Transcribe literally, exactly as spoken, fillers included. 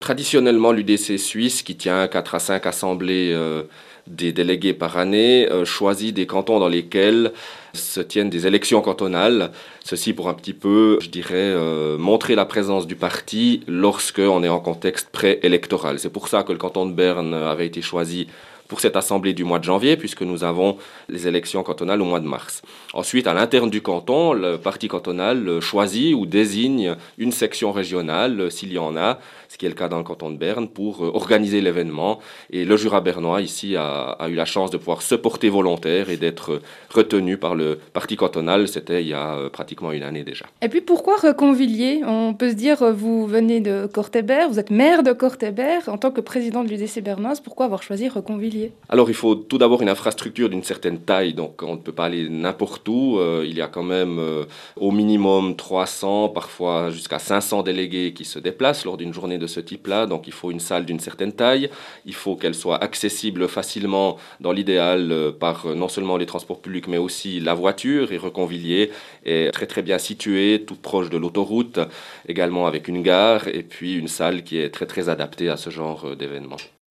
Traditionnellement, l'U D C suisse, qui tient quatre à cinq assemblées euh, des délégués par année, euh, choisit des cantons dans lesquels se tiennent des élections cantonales. Ceci pour un petit peu, je dirais, euh, montrer la présence du parti lorsque on est en contexte préélectoral. C'est pour ça que le canton de Berne avait été choisi pour cette assemblée du mois de janvier, puisque nous avons les élections cantonales au mois de mars. Ensuite, à l'interne du canton, le parti cantonal choisit ou désigne une section régionale, s'il y en a, ce qui est le cas dans le canton de Berne, pour organiser l'événement. Et le Jura bernois, ici, a, a eu la chance de pouvoir se porter volontaire et d'être retenu par le parti cantonal. C'était il y a pratiquement une année déjà. Et puis pourquoi Reconvilier? On peut se dire, vous venez de Cortébert, vous êtes maire de Cortébert, en tant que président de l'U D C bernoise, pourquoi avoir choisi Reconvilier? Alors il faut tout d'abord une infrastructure d'une certaine taille, donc on ne peut pas aller n'importe où. Euh, il y a quand même euh, au minimum trois cents, parfois jusqu'à cinq cents délégués qui se déplacent lors d'une journée de ce type-là, donc il faut une salle d'une certaine taille. Il faut qu'elle soit accessible facilement, dans l'idéal, euh, par euh, non seulement les transports publics, mais aussi la voiture. Et Reconvilier est très très bien situé, tout proche de l'autoroute, également avec une gare, et puis une salle qui est très très adaptée à ce genre euh, d'événement.